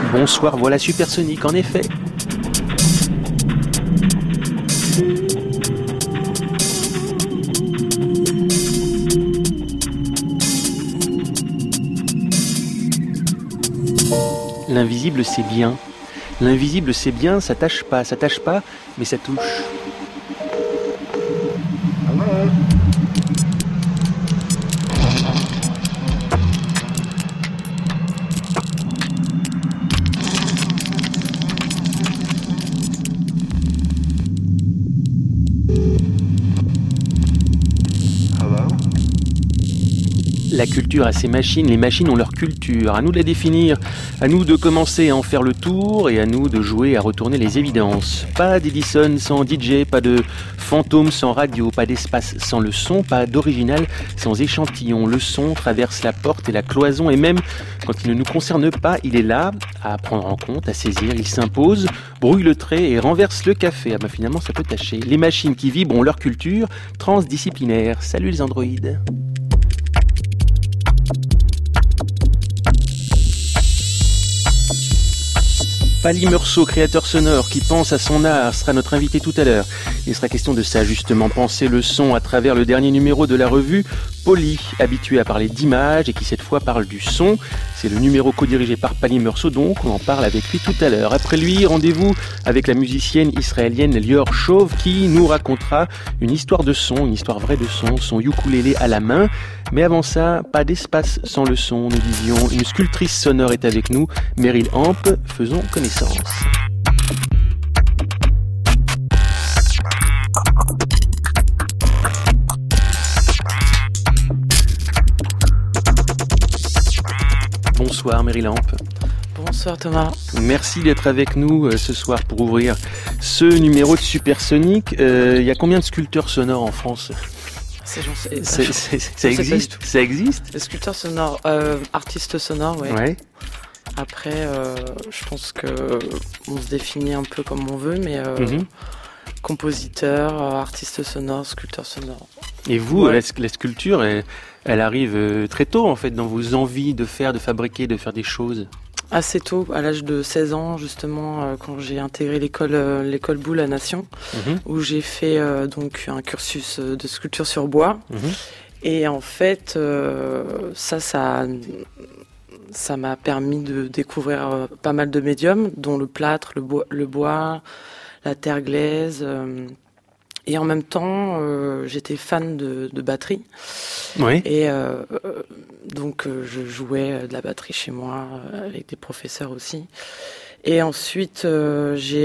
Bonsoir, voilà Supersonique, en effet. L'invisible, c'est bien. L'invisible, c'est bien, ça tâche pas, mais ça touche. La culture a ses machines, les machines ont leur culture. À nous de la définir, à nous de commencer à en faire le tour et à nous de jouer à retourner les évidences. Pas d'Edison sans DJ, pas de fantôme sans radio, pas d'espace sans le son, pas d'original sans échantillon. Le son traverse la porte et la cloison et même quand il ne nous concerne pas, il est là, à prendre en compte, à saisir, il s'impose, brouille le trait et renverse le café. Ah ben finalement ça peut tâcher. Les machines qui vibrent ont leur culture transdisciplinaire. Salut les androïdes. Pali Meursault, créateur sonore qui pense à son art, sera notre invité tout à l'heure. Il sera question de ça justement, penser le son à travers le dernier numéro de la revue Poly, habitué à parler d'images et qui cette fois parle du son. C'est le numéro co-dirigé par Pali Meursault, donc on en parle avec lui tout à l'heure. Après lui, rendez-vous avec la musicienne israélienne Lior Chauve qui nous racontera une histoire de son, une histoire vraie de son ukulélé à la main. Mais avant ça, pas d'espace sans le son, nous disions. Une sculptrice sonore est avec nous, Meryl Amp, faisons connaissance. Bonsoir Meryl Amp. Bonsoir Thomas. Merci d'être avec nous ce soir pour ouvrir ce numéro de Supersonique. Il y a combien de sculpteurs sonores en France ? Ça existe ? Les sculpteurs sonores, artistes sonores, ouais. Ouais. Après, je pense que on se définit un peu comme on veut, mais compositeur, artiste sonore, sculpteur sonore. Et vous, ouais. la sculpture, elle arrive très tôt en fait dans vos envies de faire, de fabriquer, de faire des choses. Assez tôt, à l'âge de 16 ans, justement, quand j'ai intégré l'école Boulle à Nation, où j'ai fait donc un cursus de sculpture sur bois. Et en fait, ça m'a permis de découvrir pas mal de médiums, dont le plâtre, le bois, la terre glaise. Et en même temps, j'étais fan de batterie. Oui. Et donc, je jouais de la batterie chez moi, avec des professeurs aussi. Et ensuite, j'ai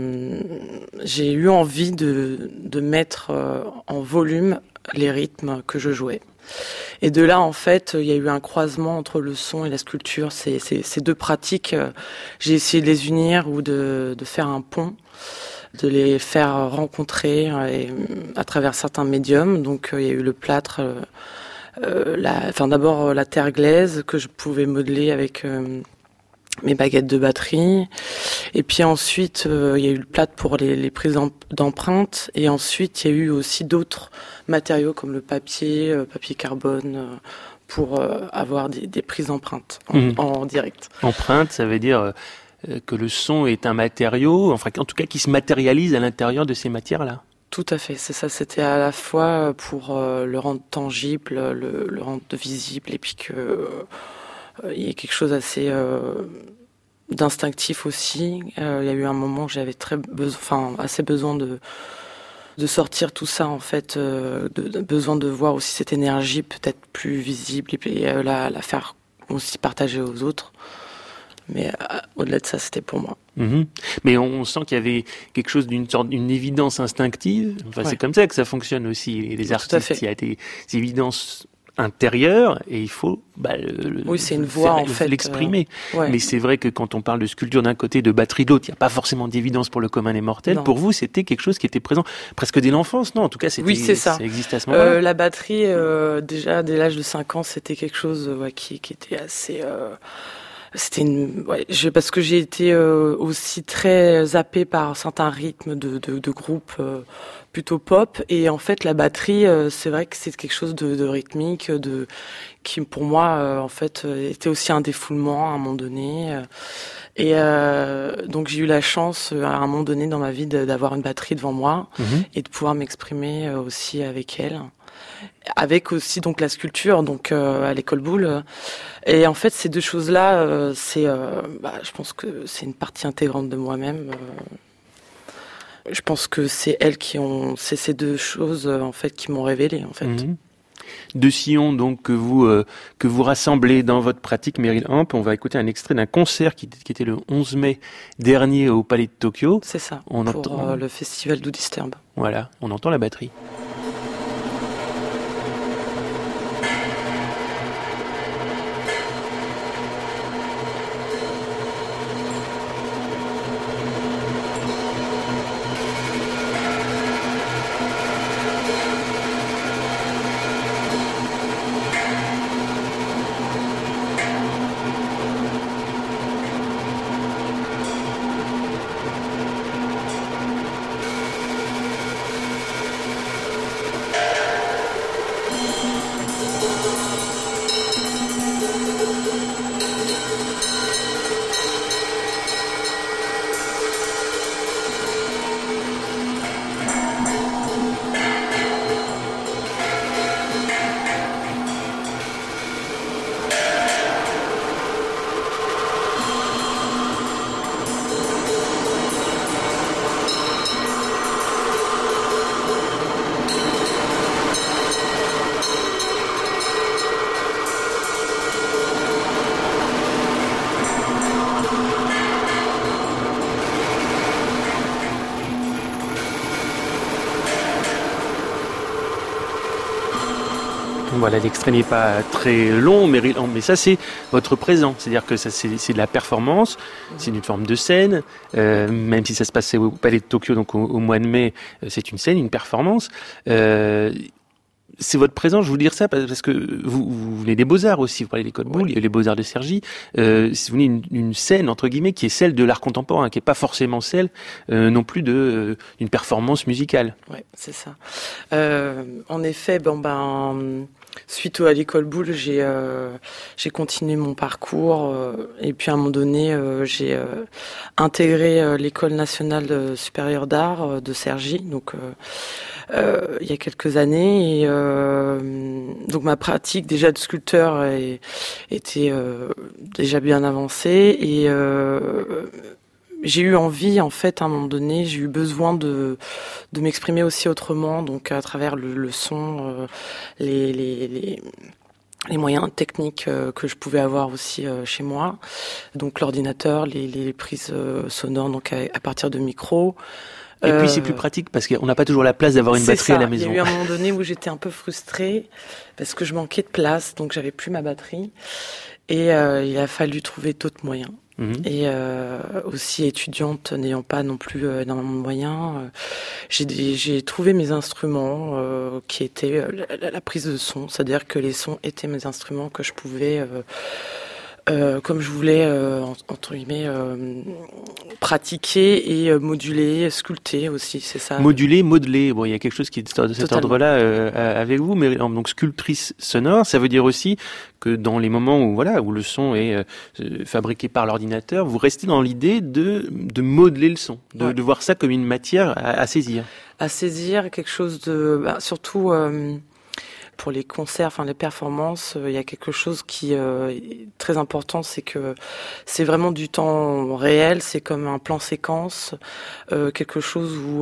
eu envie de mettre en volume les rythmes que je jouais. Et de là, en fait, il y a eu un croisement entre le son et la sculpture. Ces deux pratiques, j'ai essayé de les unir ou de faire un pont, de les faire rencontrer à travers certains médiums. Donc, il y a eu le plâtre, d'abord la terre glaise que je pouvais modeler avec mes baguettes de batterie. Et puis ensuite, il y a eu le plâtre pour les prises d'empreintes. Et ensuite, il y a eu aussi d'autres matériaux comme le papier carbone, pour avoir des prises d'empreintes en direct. Empreinte, ça veut dire que le son est un matériau, enfin en tout cas qui se matérialise à l'intérieur de ces matières-là. Tout à fait, c'est ça. C'était à la fois pour le rendre tangible, le rendre visible, et puis que il y a quelque chose assez d'instinctif aussi. Il y a eu un moment où j'avais assez besoin de sortir tout ça, en fait, besoin de voir aussi cette énergie peut-être plus visible et puis la faire aussi partager aux autres. Mais au-delà de ça, c'était pour moi. Mais on sent qu'il y avait quelque chose d'une évidence instinctive. Enfin, ouais. C'est comme ça que ça fonctionne aussi. Les artistes, il y a des évidences intérieures et il faut c'est une voix, en fait, l'exprimer. Mais c'est vrai que quand on parle de sculpture d'un côté, de batterie de l'autre, il n'y a pas forcément d'évidence pour le commun des mortels. Non. Pour vous, c'était quelque chose qui était présent presque dès l'enfance, non ? En tout cas, oui, c'est ça. Ça existait à ce moment-là. La batterie, déjà dès l'âge de 5 ans, c'était quelque chose qui était assez... parce que j'ai été aussi très zappée par certains rythmes de groupes plutôt pop, et en fait la batterie, c'est vrai que c'est quelque chose de rythmique, qui pour moi en fait était aussi un défoulement à un moment donné, Et donc j'ai eu la chance à un moment donné dans ma vie d'avoir une batterie devant moi et de pouvoir m'exprimer aussi avec elle. Avec aussi donc la sculpture donc à l'école Boulle. Et en fait ces deux choses-là, je pense que c'est une partie intégrante de moi-même. Je pense que c'est c'est ces deux choses en fait qui m'ont révélé en fait. Deux sillons donc que vous rassemblez dans votre pratique, Meryl Hamp. On va écouter un extrait d'un concert qui était le 11 mai dernier au Palais de Tokyo. C'est ça, pour le festival Do Disturb. Voilà, on entend la batterie. Voilà, l'extrait n'est pas très long, mais ça c'est votre présent, c'est-à-dire que ça c'est de la performance, c'est une forme de scène, même si ça se passait au Palais de Tokyo, donc au mois de mai, c'est une scène, une performance. C'est votre présent, je vous dire ça parce que vous venez des Beaux-Arts aussi, vous parlez de l'école Boulle, il y a les Beaux-Arts de Cergy, vous venez d'une scène, entre guillemets, qui est celle de l'art contemporain, qui n'est pas forcément celle non plus d'une performance musicale. Ouais, c'est ça. En effet, suite à l'école Boulle, j'ai continué mon parcours et puis à un moment donné, j'ai intégré l'école nationale supérieure d'art de Cergy, donc il y a quelques années. Et donc ma pratique déjà de sculpteur était déjà bien avancée et j'ai eu envie, en fait, à un moment donné, j'ai eu besoin de m'exprimer aussi autrement, donc à travers le son, les moyens techniques que je pouvais avoir aussi chez moi, donc l'ordinateur, les prises sonores, donc à partir de micros. Et puis c'est plus pratique parce qu'on n'a pas toujours la place d'avoir une batterie à la maison. Il y a eu un moment donné où j'étais un peu frustrée parce que je manquais de place, donc j'avais plus ma batterie et il a fallu trouver d'autres moyens. Et aussi étudiante, n'ayant pas non plus énormément de moyens, j'ai trouvé mes instruments qui étaient la prise de son, c'est-à-dire que les sons étaient mes instruments que je pouvais, comme je voulais, entre guillemets, pratiquer et moduler, sculpter aussi, c'est ça. Moduler, modeler, bon, il y a quelque chose qui est de cet ordre-là avec vous, mais donc sculptrice sonore, ça veut dire aussi que dans les moments où le son est fabriqué par l'ordinateur, vous restez dans l'idée de modeler le son, de voir ça comme une matière à saisir. À saisir, quelque chose de surtout pour les concerts, les performances, il y a quelque chose qui est très important, c'est que c'est vraiment du temps réel, c'est comme un plan séquence, quelque chose où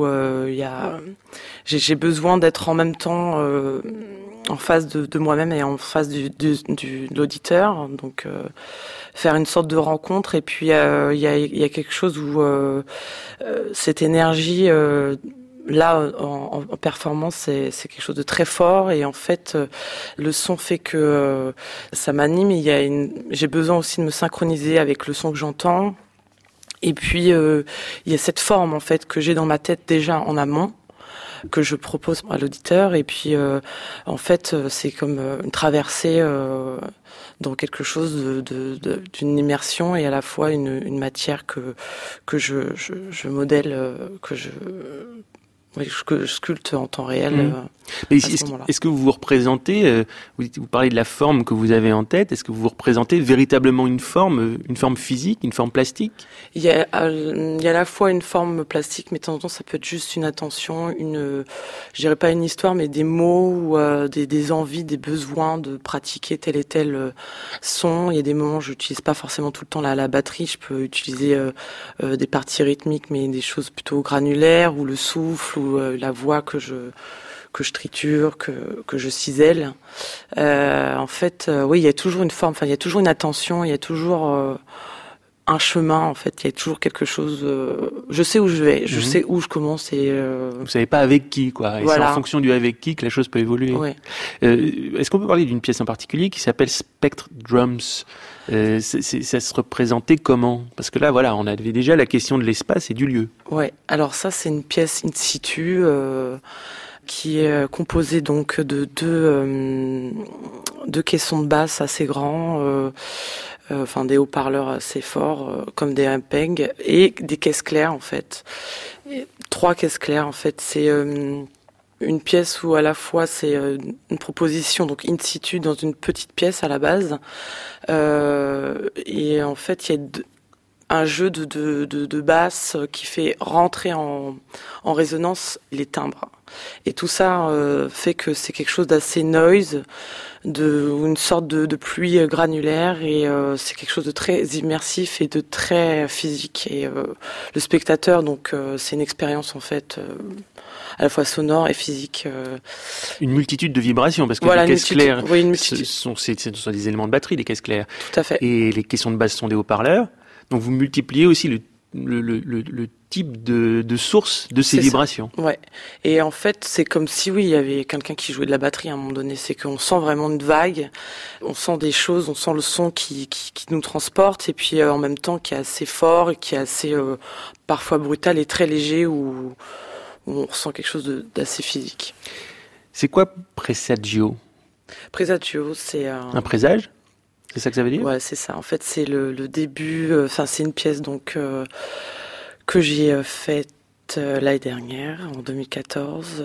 j'ai besoin d'être en même temps en face de moi-même et en face de l'auditeur, donc faire une sorte de rencontre. Et puis il y a quelque chose où cette énergie là, en performance, c'est quelque chose de très fort et en fait, le son fait que ça m'anime. J'ai besoin aussi de me synchroniser avec le son que j'entends. Et puis, il y a cette forme en fait que j'ai dans ma tête déjà en amont, que je propose à l'auditeur. Et puis, en fait, c'est comme une traversée dans quelque chose d'une immersion et à la fois une matière que je modèle, Oui, je sculpte en temps réel. Mais est-ce que vous vous représentez, vous parlez de la forme que vous avez en tête, est-ce que vous vous représentez véritablement une forme physique, une forme plastique? Il y a à la fois une forme plastique, mais de temps en temps, ça peut être juste une intention, je dirais pas une histoire, mais des mots ou des envies, des besoins de pratiquer tel et tel son. Il y a des moments où je n'utilise pas forcément tout le temps la batterie, je peux utiliser des parties rythmiques, mais des choses plutôt granulaires, ou le souffle, ou la voix que je triture, que je cisèle. En fait, oui, il y a toujours une forme, il y a toujours une attention, il y a toujours un chemin, en fait, il y a toujours quelque chose. Je sais où je vais, je sais où je commence et. Vous savez pas avec qui, quoi. Et voilà. C'est en fonction du avec qui que la chose peut évoluer. Ouais. Est-ce qu'on peut parler d'une pièce en particulier qui s'appelle Spectre Drums? Ça se représentait comment? Parce que là, voilà, on avait déjà la question de l'espace et du lieu. Ouais. Alors ça, c'est une pièce in situ. Qui est composé donc de deux caissons de basse assez grands, des haut-parleurs assez forts, comme des MPEG, et des caisses claires en fait. Et 3 caisses claires en fait. C'est une pièce où à la fois c'est une proposition donc in situ dans une petite pièce à la base, et en fait il y a un jeu de basse qui fait rentrer en résonance les timbres. Et tout ça fait que c'est quelque chose d'assez noise, une sorte de pluie granulaire, et c'est quelque chose de très immersif et de très physique. Et le spectateur, donc c'est une expérience en fait à la fois sonore et physique. Une multitude de vibrations, parce que voilà, les caisses claires, ce sont des éléments de batterie, les caisses claires. Tout à fait. Et les caissons de basse sont des haut-parleurs. Donc vous multipliez aussi le type de source de ces vibrations. Ça. Ouais. Et en fait, c'est comme si il y avait quelqu'un qui jouait de la batterie à un moment donné. C'est qu'on sent vraiment une vague, on sent des choses, on sent le son qui nous transporte, et puis en même temps qui est assez fort et qui est assez parfois brutal et très léger, où on ressent quelque chose d'assez physique. C'est quoi Presagio? Presagio, c'est un présage? C'est ça que ça veut dire? Ouais, c'est ça. En fait, c'est le début. C'est une pièce donc que j'ai faite l'année dernière, en 2014,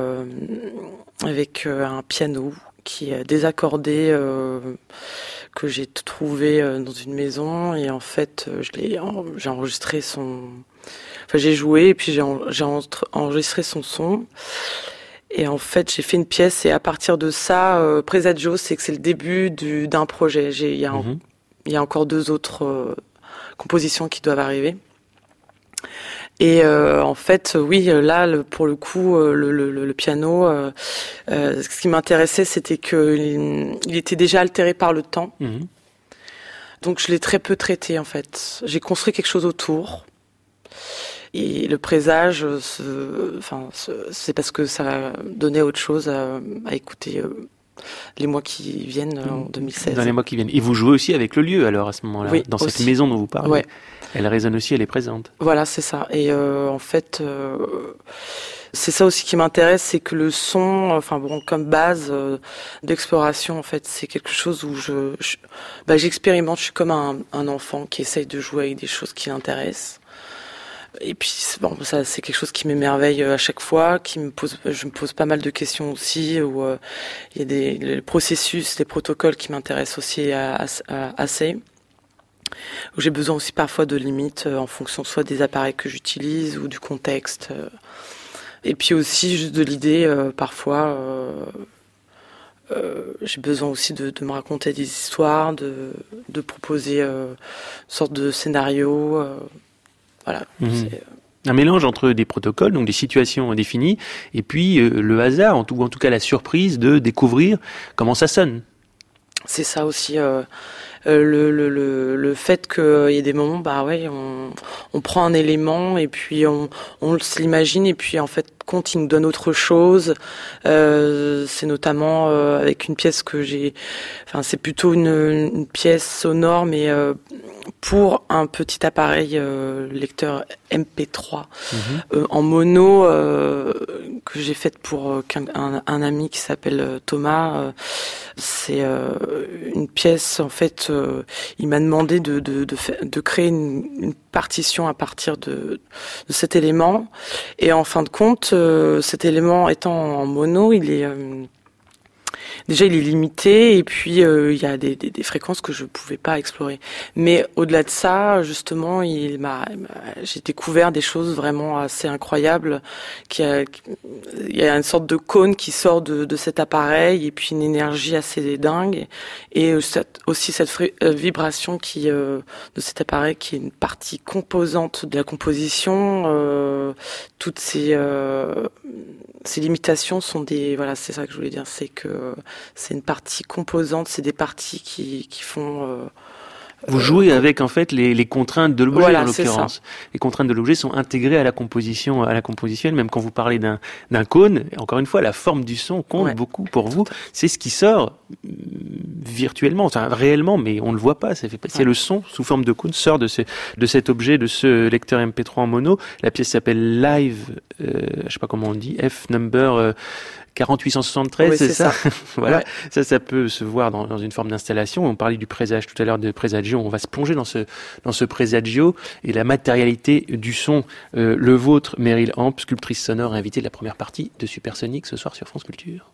avec un piano qui est désaccordé, que j'ai trouvé dans une maison, et en fait, j'ai enregistré j'ai joué et puis j'ai enregistré son son. Et en fait, j'ai fait une pièce, et à partir de ça, Presagio, c'est que c'est le début d'un projet. Il y a encore 2 autres compositions qui doivent arriver. Et en fait, oui, là, pour le coup, le piano, ce qui m'intéressait, c'était qu'il était déjà altéré par le temps. Donc, je l'ai très peu traité, en fait. J'ai construit quelque chose autour. Et le présage, c'est parce que ça va donner autre chose à écouter les mois qui viennent, en 2016. Dans les mois qui viennent. Et vous jouez aussi avec le lieu, alors, à ce moment-là, oui, dans aussi. Cette maison dont vous parlez. Ouais. Elle résonne aussi, elle est présente. Voilà, c'est ça. Et en fait, c'est ça aussi qui m'intéresse, c'est que le son, comme base d'exploration, en fait, c'est quelque chose où j'expérimente. Je suis comme un enfant qui essaye de jouer avec des choses qui l'intéressent. Et puis ça, c'est quelque chose qui m'émerveille à chaque fois, je me pose pas mal de questions aussi, où il y a des processus, des protocoles qui m'intéressent aussi assez, où j'ai besoin aussi parfois de limites en fonction soit des appareils que j'utilise ou du contexte, et puis aussi juste de l'idée parfois. J'ai besoin aussi de me raconter des histoires, de proposer une sorte de scénario. Voilà. C'est un mélange entre des protocoles, donc des situations définies, et puis le hasard, ou en tout cas la surprise de découvrir comment ça sonne. C'est ça aussi, le fait qu'il y ait des moments, on prend un élément et puis on se l'imagine, et puis en fait, quand il nous donne autre chose, c'est notamment avec une pièce que c'est plutôt une pièce sonore, mais pour un petit appareil lecteur MP3 en mono, que j'ai faite pour un ami qui s'appelle Thomas. C'est une pièce en fait il m'a demandé de créer une partition à partir de cet élément. Et en fin de compte, cet élément étant en mono, il est déjà il est limité, et puis il y a des fréquences que je pouvais pas explorer. Mais au-delà de ça, justement, j'ai découvert des choses vraiment assez incroyables. Il y a une sorte de cône qui sort de cet appareil, et puis une énergie assez dingue, et aussi cette vibration de cet appareil qui est une partie composante de la composition. Toutes ces limitations sont c'est ça que je voulais dire, c'est que c'est une partie composante, c'est des parties qui font... Vous jouez avec en fait les contraintes de l'objet, en l'occurrence. Ça. Les contraintes de l'objet sont intégrées à la composition même quand vous parlez d'un cône. Encore une fois, la forme du son compte beaucoup pour vous. C'est ce qui sort virtuellement, enfin réellement, mais on ne le voit pas. C'est le son sous forme de cône sort de cet objet, de ce lecteur MP3 en mono. La pièce s'appelle Live, je sais pas comment on dit, F number 4873, oui, c'est ça. Voilà, ouais. ça peut se voir dans une forme d'installation. On parlait du présage tout à l'heure, de Presagio. On va se plonger dans ce Presagio et la matérialité du son. Le vôtre, Meryl Amp, sculptrice sonore, invitée de la première partie de Supersonic ce soir sur France Culture.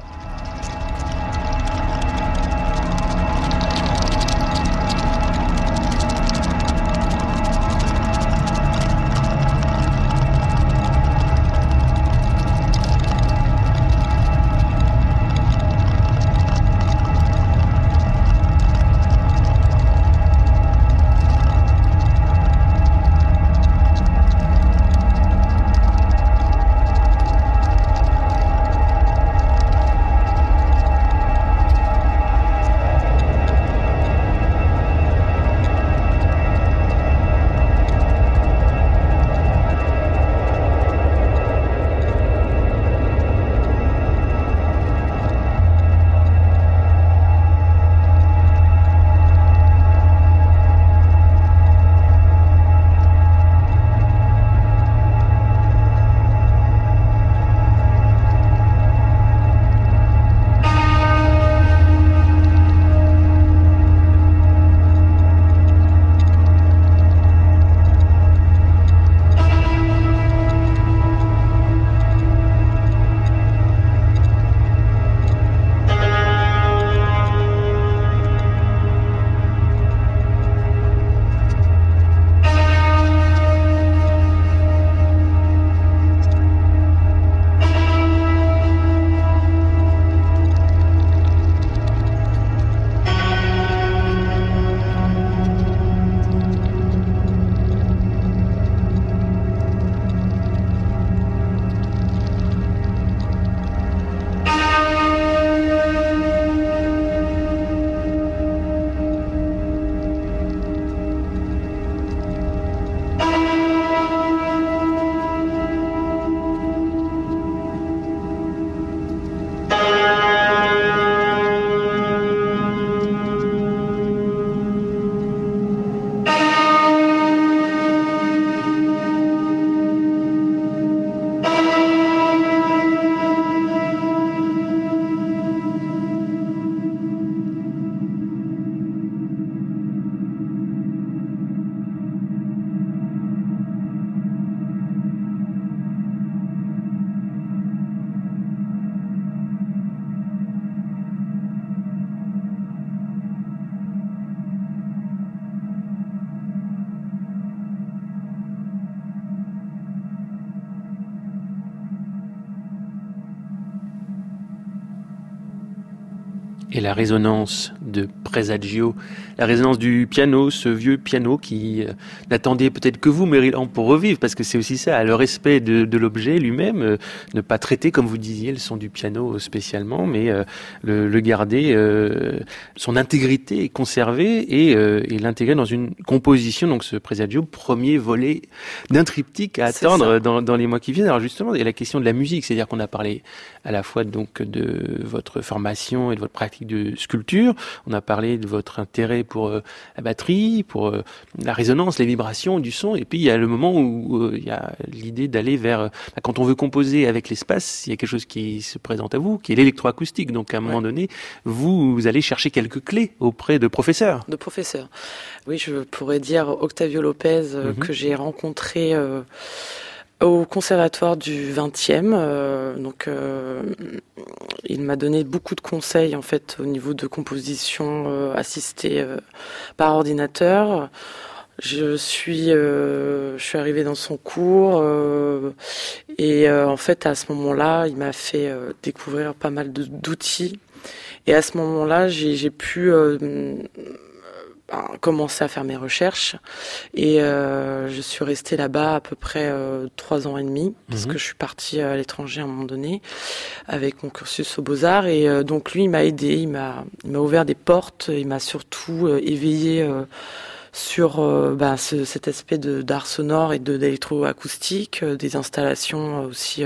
Et la résonance de Presagio, la résonance du piano, ce vieux piano qui n'attendait peut-être que vous, Meryl Amp, pour revivre, parce que c'est aussi ça, le respect de l'objet lui-même, ne pas traiter, comme vous disiez, le son du piano spécialement, mais le garder, son intégrité conservée et l'intégrer dans une composition, donc ce Presagio, premier volet d'un triptyque à attendre dans les mois qui viennent. Alors justement, il y a la question de la musique, c'est-à-dire qu'on a parlé à la fois donc de votre formation et de votre pratique pratique de sculpture. On a parlé de votre intérêt pour la batterie, pour la résonance, les vibrations du son. Et puis il y a le moment où il y a l'idée d'aller vers... quand on veut composer avec l'espace, il y a quelque chose qui se présente à vous, qui est l'électroacoustique. Donc à un moment donné, vous allez chercher quelques clés auprès de professeurs. De professeurs. Oui, je pourrais dire Octavio Lopez, que j'ai rencontré au conservatoire du 20e. Il m'a donné beaucoup de conseils en fait au niveau de composition assistée par ordinateur. Je suis arrivée dans son cours et en fait à ce moment-là, il m'a fait découvrir pas mal d'outils. Et à ce moment-là, j'ai pu commencer à faire mes recherches et je suis restée là-bas à peu près 3 ans et demi parce que je suis partie à l'étranger à un moment donné avec mon cursus aux Beaux-Arts et donc lui il m'a aidé, il m'a ouvert des portes, il m'a surtout éveillé sur cet aspect d'art sonore et d'électroacoustique, des installations aussi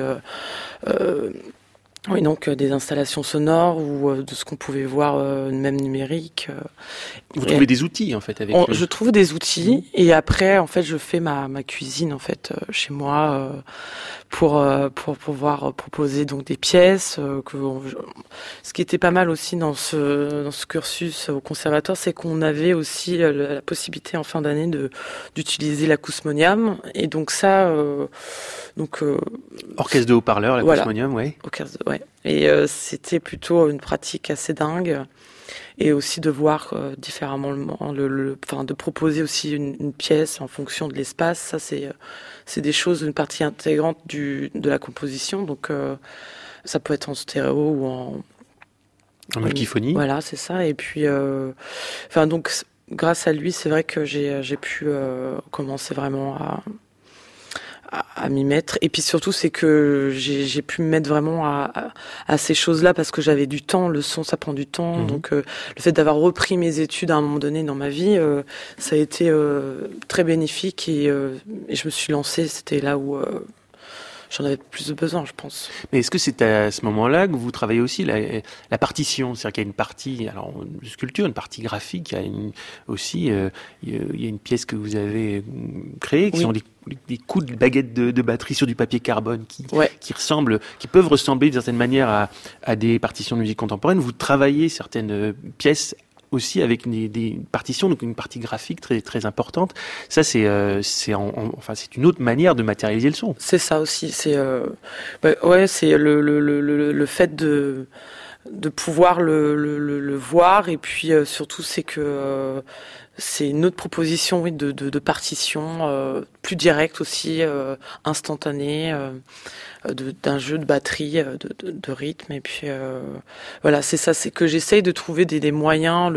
oui, donc des installations sonores ou de ce qu'on pouvait voir même numérique. Vous trouvez des outils en fait avec lui. Je trouve des outils et après en fait je fais ma cuisine en fait chez moi pour pouvoir proposer donc des pièces. Ce qui était pas mal aussi dans ce cursus au conservatoire, c'est qu'on avait aussi la possibilité en fin d'année d'utiliser l'acousmonium et donc ça orchestre de haut-parleurs, l'acousmonium, voilà. Ouais. Et c'était plutôt une pratique assez dingue. Et aussi de voir différemment de proposer aussi une pièce en fonction de l'espace. Ça, c'est des choses, une partie intégrante de la composition. Donc, ça peut être en stéréo ou en multiphonie. Voilà, c'est ça. Et puis, donc, grâce à lui, c'est vrai que j'ai pu commencer vraiment à m'y mettre. Et puis surtout, c'est que j'ai pu me mettre vraiment à ces choses-là parce que j'avais du temps. Le son, ça prend du temps. Donc, le fait d'avoir repris mes études à un moment donné dans ma vie, ça a été très bénéfique et je me suis lancée. C'était là où j'en avais plus de besoin, je pense. Mais est-ce que c'est à ce moment-là que vous travaillez aussi la partition? C'est-à-dire qu'il y a une partie, alors une sculpture, une partie graphique, il y a il y a une pièce que vous avez créée, qui sont des coups de baguettes de batterie sur du papier carbone qui peuvent ressembler d'une certaine manière à des partitions de musique contemporaine. Vous travaillez certaines pièces aussi avec des partitions, donc une partie graphique très très importante. Ça c'est une autre manière de matérialiser le son. C'est ça aussi. C'est c'est le fait de pouvoir le voir et puis surtout c'est que c'est une autre proposition de partition plus directe aussi, instantanée, d'un jeu de batterie, de rythme et puis voilà, c'est ça, c'est que j'essaye de trouver des moyens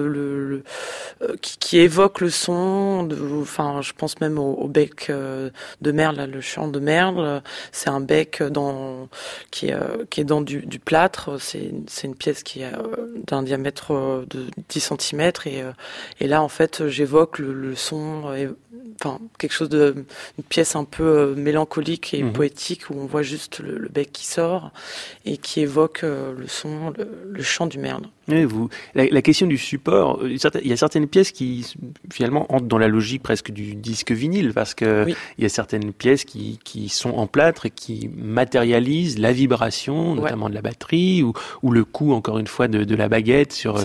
qui évoquent le son. Je pense même au bec de merle, là, le chant de merle, c'est un bec qui est dans du plâtre. C'est une pièce qui est d'un diamètre de 10 cm et là en fait j'évoque le son, quelque chose une pièce un peu mélancolique et poétique où on voit juste le bec qui sort et qui évoque le son, le chant du merle. Oui, la question du support, il y a certaines pièces qui finalement entrent dans la logique presque du disque vinyle parce que il y a certaines pièces qui sont en plâtre et qui matérialisent la vibration, notamment de la batterie ou le coup encore une fois de la baguette sur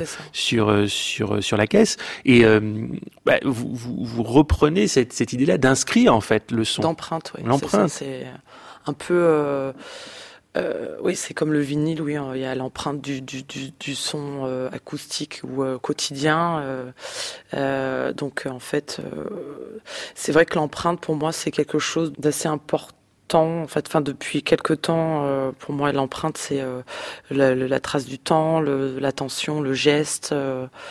la caisse. Et vous reprenez cette idée-là d'inscrire en fait le son. D'empreinte, oui. L'empreinte. C'est un peu. C'est comme le vinyle, il y a l'empreinte du son acoustique ou quotidien. Donc en fait, c'est vrai que l'empreinte pour moi c'est quelque chose d'assez important. En fait, depuis quelque temps, pour moi l'empreinte c'est la trace du temps, l'attention, le geste.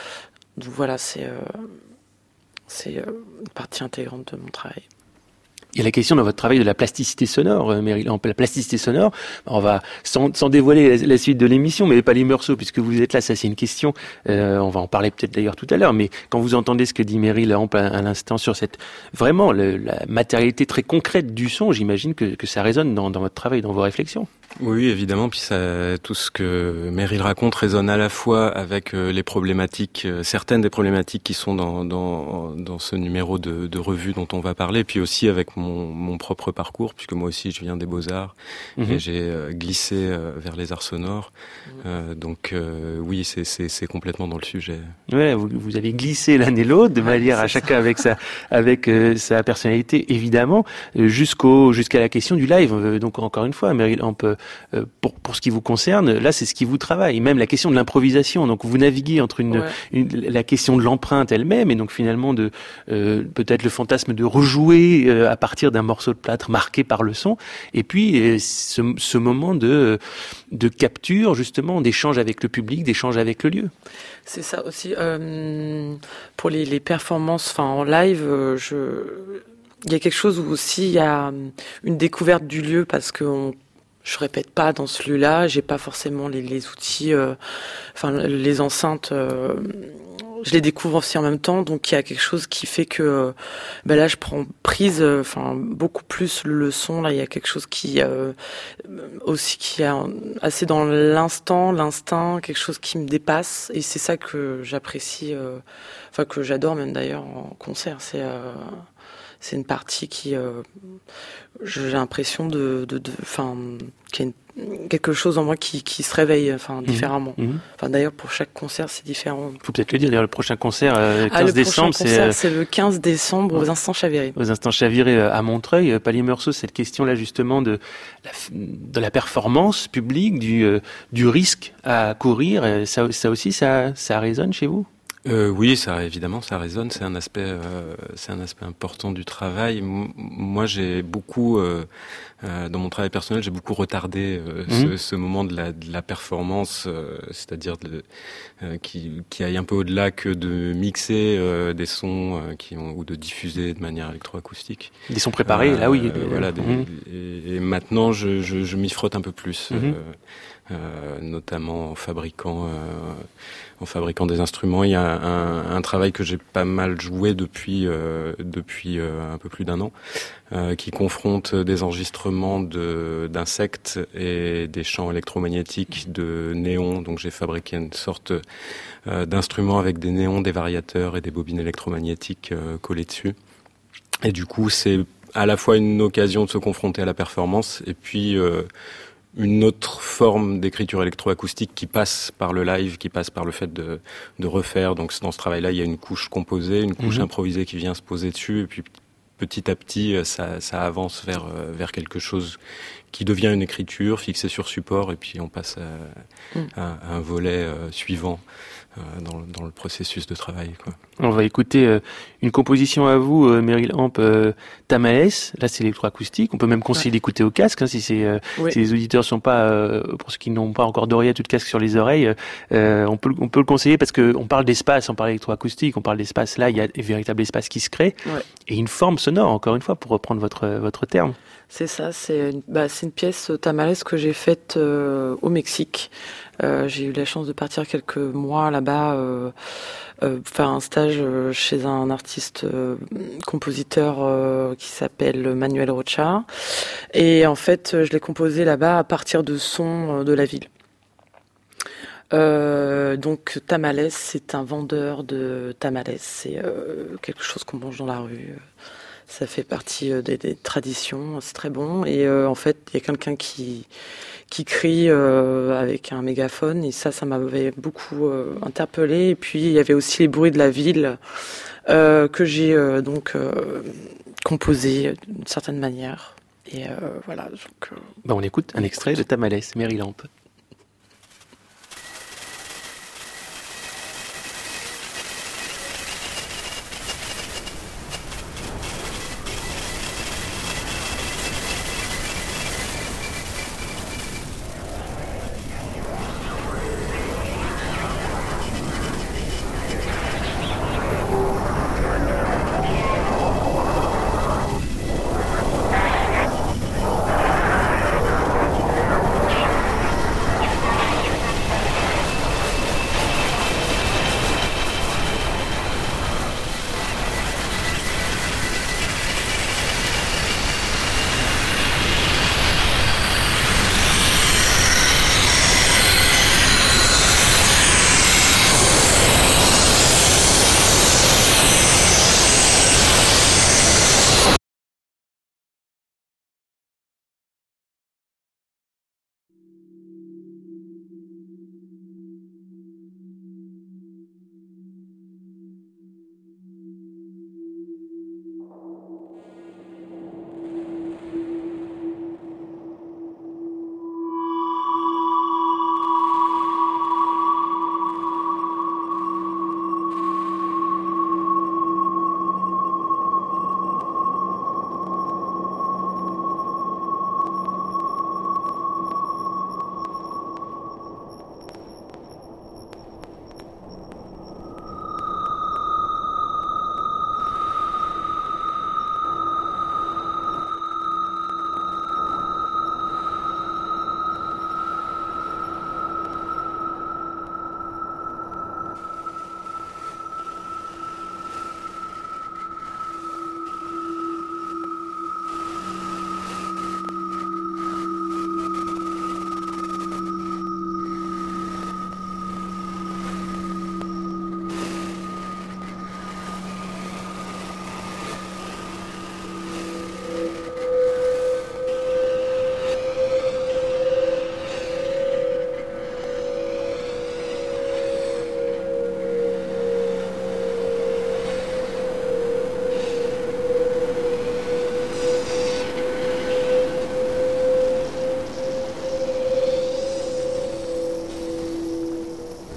Donc voilà, c'est une partie intégrante de mon travail. Il y a la question dans votre travail de la plasticité sonore, Meryl Hampe. La plasticité sonore, on va, sans dévoiler la suite de l'émission, mais Pali Meursault, puisque vous êtes là, ça c'est une question, on va en parler peut-être d'ailleurs tout à l'heure, mais quand vous entendez ce que dit Meryl Hampe à l'instant sur cette, vraiment, la matérialité très concrète du son, j'imagine que ça résonne dans votre travail, dans vos réflexions. Oui, évidemment. Puis tout ce que Meryl raconte résonne à la fois avec les problématiques, certaines des problématiques qui sont dans ce numéro de revue dont on va parler, puis aussi avec mon propre parcours, puisque moi aussi je viens des Beaux-Arts et j'ai glissé vers les arts sonores. Donc oui, c'est complètement dans le sujet. Ouais, vous avez glissé l'un et l'autre de manière à chacun avec sa personnalité évidemment, jusqu'à la question du live. Donc encore une fois, Meryl Hampe, pour ce qui vous concerne, là c'est ce qui vous travaille, même la question de l'improvisation. Donc vous naviguez entre la question de l'empreinte elle-même et donc finalement de peut-être le fantasme de rejouer à partir d'un morceau de plâtre marqué par le son, et puis ce moment de capture justement, d'échange avec le public, d'échange avec le lieu. C'est ça aussi. Pour les performances, en live, il y a quelque chose où aussi il y a une découverte du lieu, parce que je répète pas dans ce lieu-là, j'ai pas forcément les outils, les enceintes, je les découvre aussi en même temps, donc il y a quelque chose qui fait que là je prends prise, beaucoup plus le son. Là il y a quelque chose qui aussi qui est assez dans l'instinct, quelque chose qui me dépasse, et c'est ça que j'apprécie, que j'adore même d'ailleurs en concert. C'est une partie qui, j'ai l'impression qu'il y a quelque chose en moi qui se réveille, différemment. D'ailleurs, pour chaque concert, c'est différent. Faut peut-être le dire. D'ailleurs, le prochain concert, 15 décembre, c'est le 15 décembre aux Instants Chavirés. Aux Instants Chavirés à Montreuil. Pali Meursault, cette question-là, justement, de la performance publique, du risque à courir, ça aussi, ça résonne chez vous? Oui, évidemment, ça résonne. C'est un aspect important du travail. Moi, j'ai beaucoup, dans mon travail personnel, j'ai beaucoup retardé ce moment de la performance, c'est-à-dire qui aille un peu au-delà que de mixer des sons ou de diffuser de manière électroacoustique. Des sons préparés, là oui. Voilà. Et maintenant, je m'y frotte un peu plus. Notamment en fabriquant des instruments. Il y a un travail que j'ai pas mal joué depuis un peu plus d'un an, qui confronte des enregistrements d'insectes et des champs électromagnétiques de néons. Donc j'ai fabriqué une sorte d'instrument avec des néons, des variateurs et des bobines électromagnétiques collées dessus. Et du coup, c'est à la fois une occasion de se confronter à la performance et puis une autre forme d'écriture électroacoustique qui passe par le live, qui passe par le fait de refaire. Donc dans ce travail-là, il y a une couche composée, une couche improvisée qui vient se poser dessus, et puis petit à petit, ça avance vers quelque chose qui devient une écriture fixée sur support, et puis on passe à un volet suivant dans le processus de travail, quoi. On va écouter une composition à vous, Meryl Hampe, Tamales. Là, c'est l'électroacoustique. On peut même conseiller d'écouter au casque, si les auditeurs sont pas, pour ceux qui n'ont pas encore d'oreillettes ou de casque sur les oreilles, on peut le conseiller parce que on parle d'espace, on parle d'électroacoustique, on parle d'espace. Là, il y a un véritable espace qui se crée et une forme sonore, encore une fois, pour reprendre votre terme. C'est ça, c'est une pièce Tamales que j'ai faite au Mexique. J'ai eu la chance de partir quelques mois là-bas, faire un stage chez un artiste compositeur qui s'appelle Manuel Rocha. Et en fait, je l'ai composé là-bas à partir de sons de la ville. Donc Tamales, c'est un vendeur de tamales. C'est quelque chose qu'on mange dans la rue. Ça fait partie des traditions, c'est très bon. Et en fait, il y a quelqu'un qui crie avec un mégaphone, et ça m'avait beaucoup interpellée. Et puis, il y avait aussi les bruits de la ville que j'ai composé d'une certaine manière. Et voilà. Donc, on écoute un extrait de Tamales, Meryl Hampe.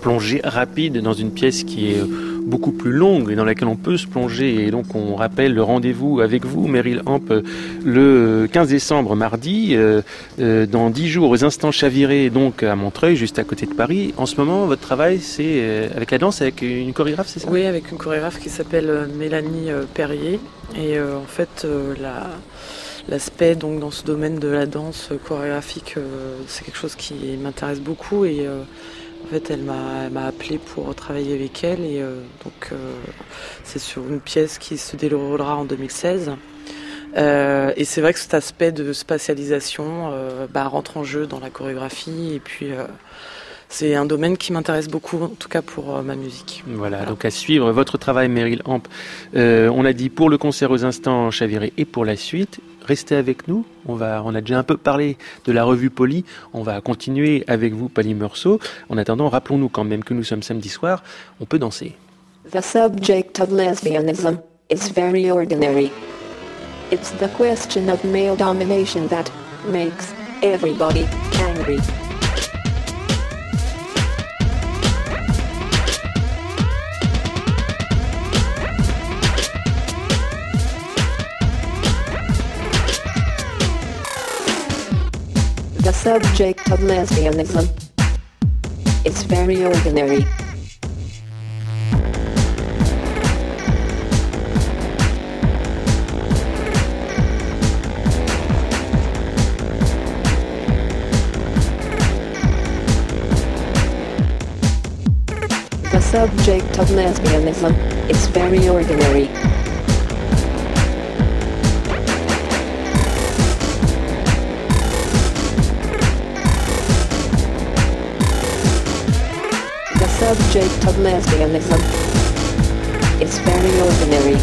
plongée rapide dans une pièce qui est beaucoup plus longue et dans laquelle on peut se plonger. Et donc on rappelle le rendez-vous avec vous, Meryl Hamp, le 15 décembre, mardi, dans 10 jours, aux Instants Chavirés, donc à Montreuil, juste à côté de Paris. En ce moment, votre travail, c'est avec la danse, avec une chorégraphe, c'est ça ? Oui, avec une chorégraphe qui s'appelle Mélanie Perrier. Et en fait, l'aspect donc dans ce domaine de la danse chorégraphique, c'est quelque chose qui m'intéresse beaucoup. Et en fait, elle m'a appelée pour travailler avec elle. Et donc, c'est sur une pièce qui se déroulera en 2016. Et c'est vrai que cet aspect de spatialisation rentre en jeu dans la chorégraphie. Et puis, c'est un domaine qui m'intéresse beaucoup, en tout cas pour ma musique. Voilà, donc à suivre votre travail, Meryl Hamp. On a dit pour le concert aux Instants Chavirés et pour la suite. Restez avec nous. On a déjà un peu parlé de la revue Poly. On va continuer avec vous, Pali Meursault. En attendant, rappelons-nous quand même que nous sommes samedi soir. On peut danser. The subject of lesbianism is very ordinary. It's the question of male domination that makes everybody angry. The subject of lesbianism is very ordinary. The subject of lesbianism is very ordinary. The subject of lesbianism is very ordinary.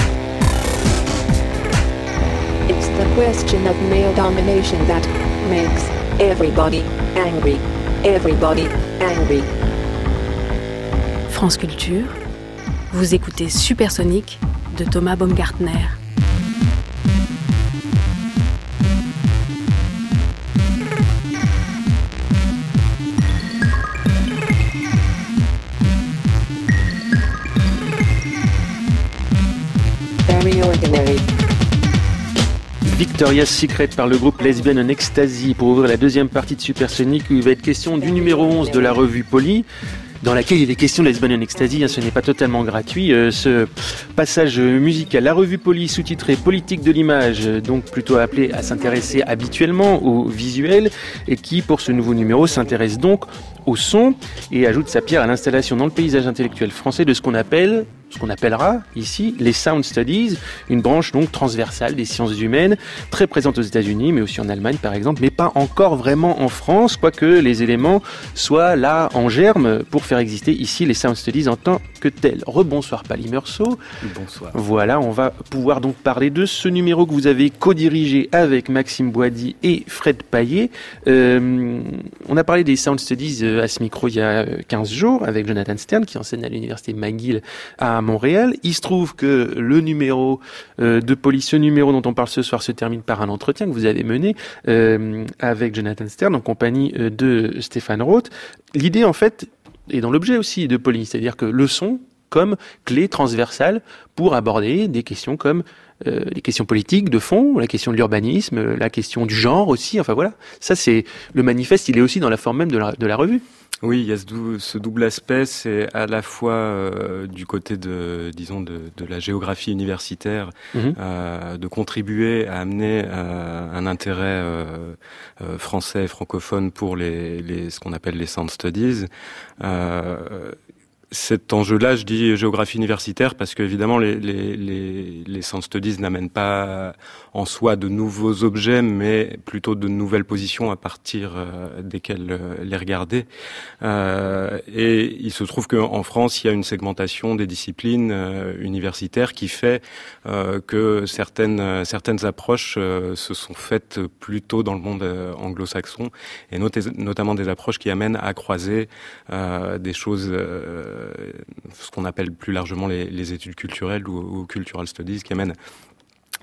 It's the question of male domination that makes everybody angry. Everybody angry. France Culture, vous écoutez Supersonique de Thomas Baumgartner. Very ordinary. Victoria's Secret par le groupe Lesbian in Ecstasy pour ouvrir la deuxième partie de Supersonique où il va être question du numéro 11 de la revue Poly, dans laquelle il est question de Lesbian in Ecstasy, ce n'est pas totalement gratuit. Ce passage musical, la revue Poly sous-titrée Politique de l'image, donc plutôt appelée à s'intéresser habituellement au visuel, et qui pour ce nouveau numéro s'intéresse donc au son et ajoute sa pierre à l'installation dans le paysage intellectuel français de ce qu'on appellera ici les Sound Studies, une branche donc transversale des sciences humaines, très présente aux États-Unis, mais aussi en Allemagne par exemple, mais pas encore vraiment en France, quoique les éléments soient là en germe pour faire exister ici les Sound Studies en tant que tels. Rebonsoir Pali Meursault. Bonsoir. Voilà, on va pouvoir donc parler de ce numéro que vous avez co-dirigé avec Maxime Boisdy et Fred Paillet. On a parlé des Sound Studies à ce micro il y a 15 jours avec Jonathan Stern qui enseigne à l'université McGill à Montréal. Il se trouve que le numéro de Poly, ce numéro dont on parle ce soir, se termine par un entretien que vous avez mené avec Jonathan Stern en compagnie de Stéphane Roth. L'idée en fait est dans l'objet aussi de Poly, c'est-à-dire que le son comme clé transversale pour aborder des questions comme les questions politiques de fond, la question de l'urbanisme, la question du genre aussi, enfin voilà. Ça c'est le manifeste, il est aussi dans la forme même de la revue. Oui, il y a ce double aspect, c'est à la fois du côté de la géographie universitaire, de contribuer à amener un intérêt français et francophone pour ce qu'on appelle les Sound Studies. Cet enjeu-là, je dis géographie universitaire parce qu'évidemment les Sound Studies n'amènent pas en soi de nouveaux objets, mais plutôt de nouvelles positions à partir desquelles les regarder. Et il se trouve qu'en France, il y a une segmentation des disciplines universitaires qui fait que certaines approches se sont faites plutôt dans le monde anglo-saxon, et notamment des approches qui amènent à croiser des choses ce qu'on appelle plus largement les études culturelles ou cultural studies, qui amènent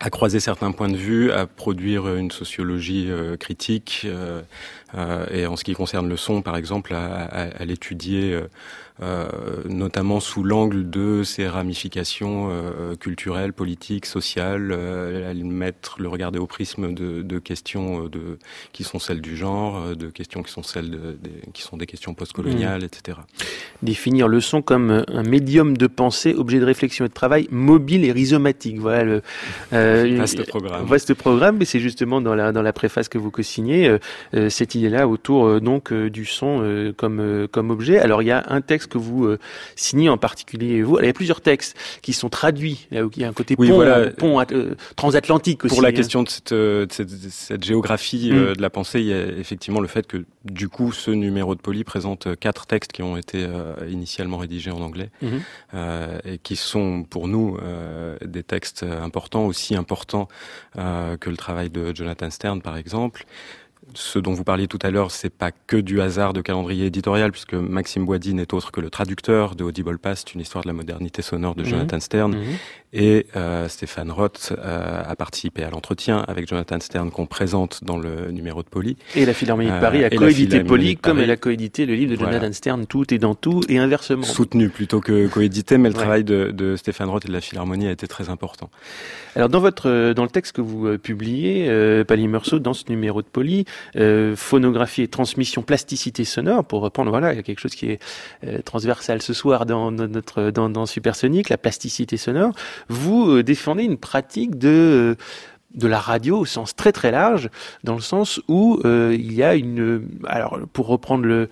à croiser certains points de vue, à produire une sociologie critique, et en ce qui concerne le son, par exemple, à l'étudier notamment sous l'angle de ses ramifications culturelles, politiques, sociales, à le regarder au prisme de questions qui sont celles du genre, de questions qui sont qui sont des questions postcoloniales, etc. Définir le son comme un médium de pensée, objet de réflexion et de travail, mobile et rhizomatique. Voilà vaste programme. Vaste programme, mais c'est justement dans la préface que vous co-signez cette idée-là autour donc du son comme objet. Alors il y a un texte que vous signez en particulier vous. Alors, il y a plusieurs textes qui sont traduits. Il y a un côté pont transatlantique aussi. Pour la question de cette géographie de la pensée, il y a effectivement le fait que du coup ce numéro de Poly présente 4 textes qui ont été initialement rédigés en anglais et qui sont pour nous des textes importants, aussi importants que le travail de Jonathan Stern par exemple. Ce dont vous parliez tout à l'heure, c'est pas que du hasard de calendrier éditorial, puisque Maxime Boisdi n'est autre que le traducteur de Audible Past, une histoire de la modernité sonore de Jonathan Stern. Et Stéphane Roth a participé à l'entretien avec Jonathan Stern qu'on présente dans le numéro de Poly. Et la Philharmonie de Paris a coédité Poly, comme elle a coédité le livre de Jonathan Stern, Tout est dans tout, et inversement. Soutenu plutôt que coédité, mais le travail de Stéphane Roth et de la Philharmonie a été très important. Alors dans le texte que vous publiez, Pali Meursault, dans ce numéro de Poly, phonographie et transmission, plasticité sonore, pour reprendre, voilà, il y a quelque chose qui est transversal ce soir dans Supersonic, la plasticité sonore. Vous défendez une pratique de la radio au sens très très large, dans le sens où il y a alors pour reprendre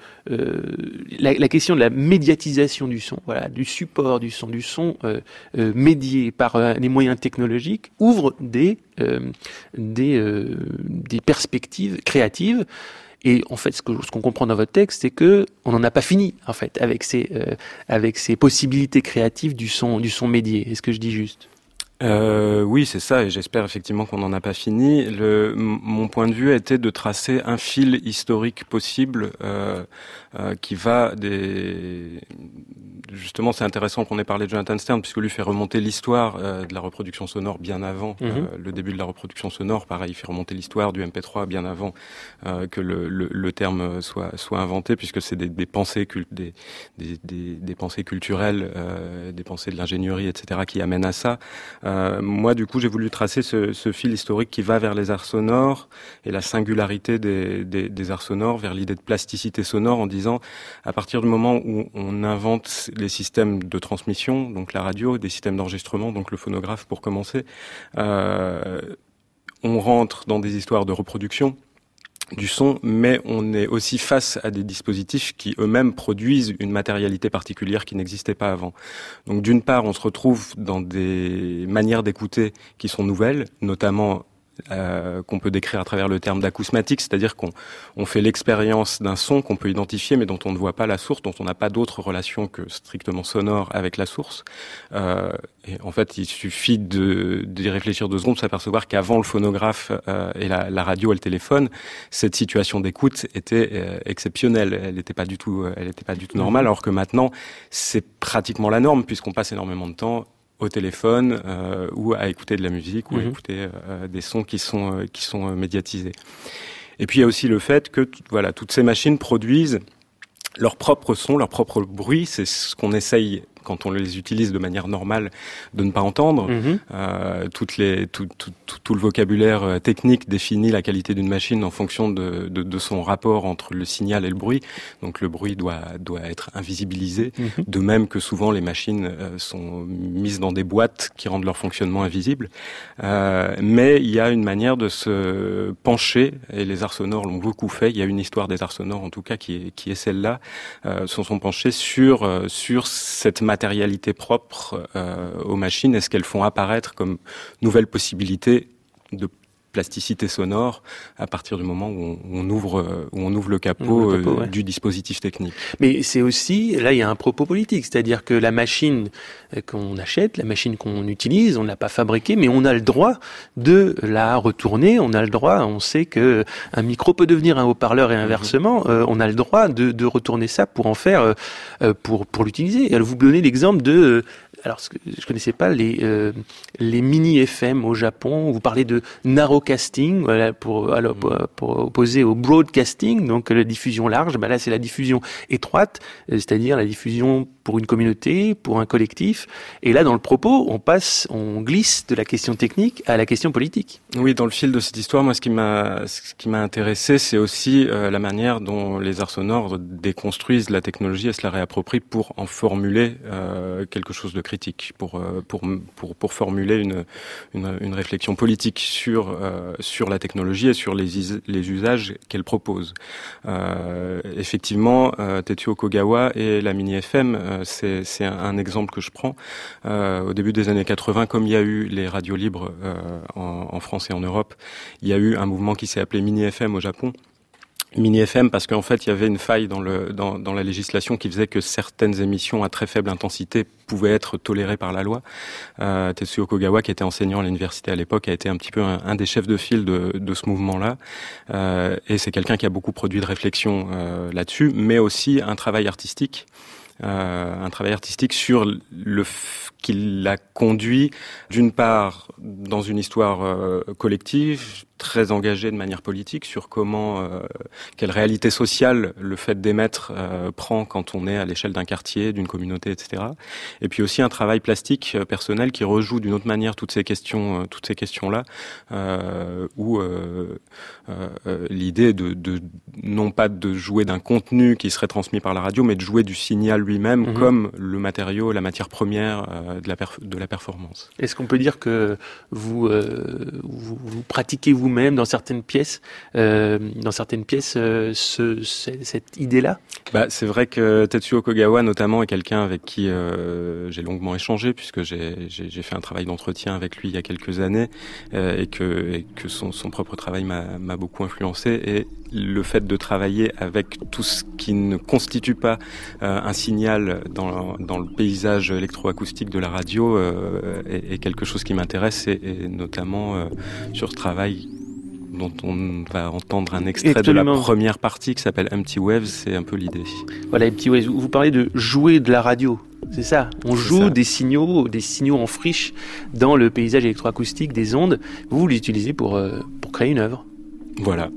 la question de la médiatisation du son, voilà, du support du son médié par les moyens technologiques, ouvre des perspectives créatives. Et en fait, ce qu'on comprend dans votre texte, c'est que on n'en a pas fini, en fait, avec ces possibilités créatives du son médié. Est-ce que je dis juste ? Oui, c'est ça, et j'espère effectivement qu'on n'en a pas fini. Mon point de vue a été de tracer un fil historique possible qui va Justement, c'est intéressant qu'on ait parlé de Jonathan Stern, puisque lui fait remonter l'histoire de la reproduction sonore bien avant le début de la reproduction sonore. Pareil, il fait remonter l'histoire du MP3 bien avant que le terme soit inventé, puisque c'est des pensées des pensées culturelles, des pensées de l'ingénierie, etc., qui amènent à ça. Moi, du coup, j'ai voulu tracer ce fil historique qui va vers les arts sonores et la singularité des arts sonores, vers l'idée de plasticité sonore, en disant, à partir du moment où on invente les systèmes de transmission, donc la radio, des systèmes d'enregistrement, donc le phonographe pour commencer, on rentre dans des histoires de reproduction du son, mais on est aussi face à des dispositifs qui eux-mêmes produisent une matérialité particulière qui n'existait pas avant. Donc d'une part, on se retrouve dans des manières d'écouter qui sont nouvelles, notamment qu'on peut décrire à travers le terme d'acousmatique, c'est-à-dire qu'on fait l'expérience d'un son qu'on peut identifier mais dont on ne voit pas la source, dont on n'a pas d'autre relation que strictement sonore avec la source. Et en fait, il suffit d'y réfléchir 2 secondes pour s'apercevoir qu'avant le phonographe et la radio et le téléphone, cette situation d'écoute était exceptionnelle. Elle n'était pas du tout normale, alors que maintenant, c'est pratiquement la norme puisqu'on passe énormément de temps au téléphone ou à écouter de la musique ou à écouter des sons qui sont médiatisés. Et puis il y a aussi le fait que toutes ces machines produisent leur propre son, leur propre bruit. C'est ce qu'on essaye, quand on les utilise de manière normale, de ne pas entendre. Tout le vocabulaire technique définit la qualité d'une machine en fonction de son rapport entre le signal et le bruit. Donc le bruit doit être invisibilisé, de même que souvent les machines sont mises dans des boîtes qui rendent leur fonctionnement invisible. Mais il y a une manière de se pencher, et les arts sonores l'ont beaucoup fait. Il y a une histoire des arts sonores, en tout cas, qui est celle-là, se sont penchés sur cette matérialité propre aux machines et ce qu'elles font apparaître comme nouvelles possibilités de plasticité sonore à partir du moment où on ouvre le capot, ouais, du dispositif technique. Mais c'est aussi, là il y a un propos politique, c'est-à-dire que la machine qu'on achète, la machine qu'on utilise, on ne l'a pas fabriquée, mais on a le droit de la retourner, on a le droit, on sait que un micro peut devenir un haut-parleur et inversement, on a le droit de retourner ça pour en faire, pour l'utiliser. Alors vous donnez l'exemple de... Alors, je connaissais pas les mini FM au Japon. Vous parlez de narrowcasting, voilà, pour opposer au broadcasting, donc la diffusion large. Là, c'est la diffusion étroite, c'est-à-dire la diffusion pour une communauté, pour un collectif. Et là, dans le propos, on glisse de la question technique à la question politique. Oui, dans le fil de cette histoire, moi, ce qui m'a intéressé, c'est aussi la manière dont les arts sonores déconstruisent la technologie et se la réapproprient pour en formuler quelque chose de critique, pour formuler une réflexion politique sur la technologie et sur les usages qu'elle propose. Effectivement, Tetsuo Kogawa et la Mini FM, c'est un exemple que je prends. Au début des années 80, comme il y a eu les radios libres en France et en Europe, il y a eu un mouvement qui s'est appelé Mini FM au Japon. Mini FM parce qu'en fait il y avait une faille dans la législation qui faisait que certaines émissions à très faible intensité pouvaient être tolérées par la loi. Tetsuo Kogawa, qui était enseignant à l'université à l'époque, a été un petit peu un des chefs de file de ce mouvement-là, et c'est quelqu'un qui a beaucoup produit de réflexion là-dessus, mais aussi un travail artistique sur qui l'a conduit d'une part dans une histoire collective, très engagée de manière politique sur comment, quelle réalité sociale le fait d'émettre prend quand on est à l'échelle d'un quartier, d'une communauté, etc. Et puis aussi un travail plastique personnel qui rejoue d'une autre manière toutes ces questions-là, où l'idée de non pas de jouer d'un contenu qui serait transmis par la radio, mais de jouer du signal lui-même comme le matériau, la matière première de la performance. Est-ce qu'on peut dire que vous pratiquez vous-même dans certaines pièces cette idée-là? C'est vrai que Tetsuo Kogawa notamment est quelqu'un avec qui j'ai longuement échangé, puisque j'ai fait un travail d'entretien avec lui il y a quelques années, et que son propre travail m'a beaucoup influencé, et le fait de travailler avec tout ce qui ne constitue pas un signal dans le paysage électroacoustique de la radio est quelque chose qui m'intéresse, et notamment sur ce travail dont on va entendre un extrait de la première partie qui s'appelle Empty Waves, c'est un peu l'idée. Voilà, Empty Waves, vous parlez de jouer de la radio, c'est ça? On joue des signaux en friche dans le paysage électroacoustique des ondes, vous l'utilisez pour créer une œuvre. Voilà.